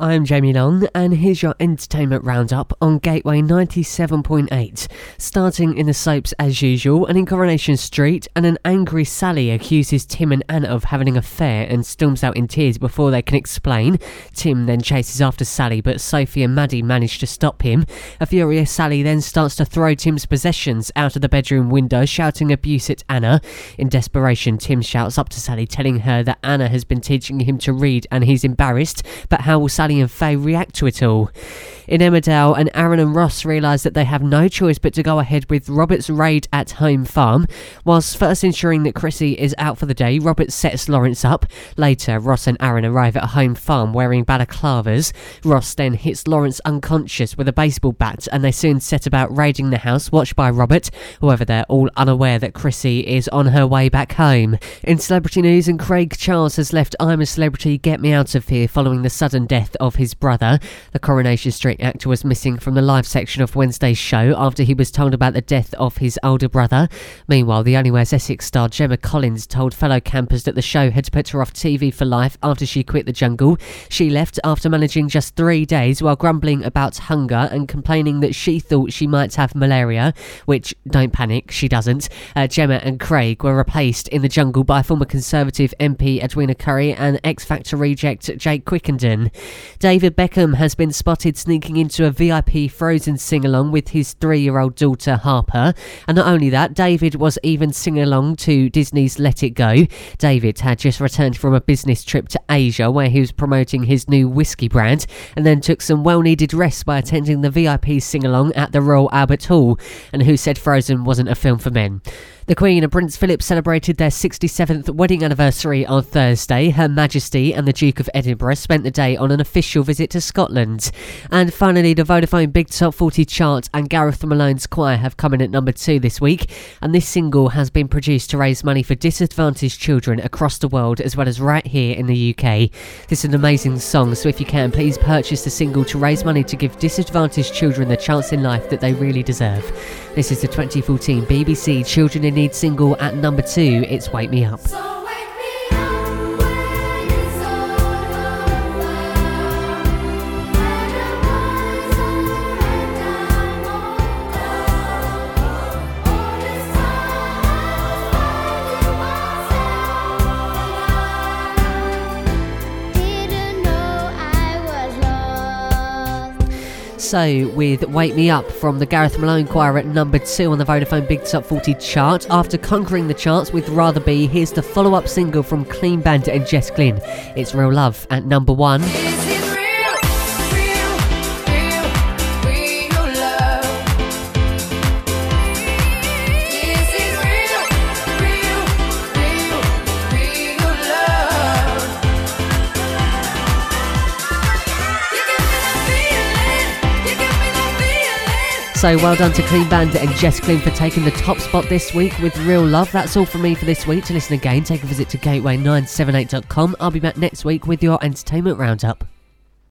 I'm Jamie Long, and here's your entertainment roundup on Gateway 97.8. Starting in the soaps as usual, and in Coronation Street, an angry Sally accuses Tim and Anna of having an affair and storms out in tears before they can explain. Tim then chases after Sally, but Sophie and Maddie manage to stop him. A furious Sally then starts to throw Tim's possessions out of the bedroom window, shouting abuse at Anna. In desperation, Tim shouts up to Sally, telling her that Anna has been teaching him to read and he's embarrassed, but how will Sally and Faye react to it all? In Emmerdale, and Aaron and Ross realise that they have no choice but to go ahead with Robert's raid at Home Farm. Whilst first ensuring that Chrissy is out for the day, Robert sets Lawrence up. Later, Ross and Aaron arrive at Home Farm wearing balaclavas. Ross then hits Lawrence unconscious with a baseball bat, and they soon set about raiding the house, watched by Robert. However, they're all unaware that Chrissy is on her way back home. In celebrity news, and Craig Charles has left I'm a Celebrity, Get Me Out of Here following the sudden death of his brother. The Coronation Street actor was missing from the live section of Wednesday's show after he was told about the death of his older brother. Meanwhile, the Only Wears Essex star Gemma Collins told fellow campers that the show had put her off TV for life after she quit the jungle. She left after managing just 3 days while grumbling about hunger and complaining that she thought she might have malaria, which, don't panic, she doesn't. Gemma and Craig were replaced in the jungle by former Conservative MP Edwina Currie and X Factor reject Jake Quickenden. David Beckham has been spotted sneaking into a VIP Frozen sing-along with his 3-year-old daughter Harper. And not only that, David was even singing along to Disney's Let It Go. David had just returned from a business trip to Asia where he was promoting his new whiskey brand, and then took some well-needed rest by attending the VIP sing-along at the Royal Albert Hall. And who said Frozen wasn't a film for men? The Queen and Prince Philip celebrated their 67th wedding anniversary on Thursday. Her Majesty and the Duke of Edinburgh spent the day on an official visit to Scotland. And finally, the Vodafone Big Top 40 chart and Gareth Malone's Choir have come in at number 2 this week. And this single has been produced to raise money for disadvantaged children across the world, as well as right here in the UK. This is an amazing song, so if you can, please purchase the single to raise money to give disadvantaged children the chance in life that they really deserve. This is the 2014 BBC Children in Need single at number 2. It's Wake Me Up. So, with Wake Me Up from the Gareth Malone Choir at number 2 on the Vodafone Big Top 40 chart, after conquering the charts with Rather Be, here's the follow-up single from Clean Bandit and Jess Glynn. It's Real Love at number 1. So well done to Clean Bandit and Jess Glynn for taking the top spot this week with Real Love. That's all from me for this week. To listen again, take a visit to gateway978.com. I'll be back next week with your entertainment roundup.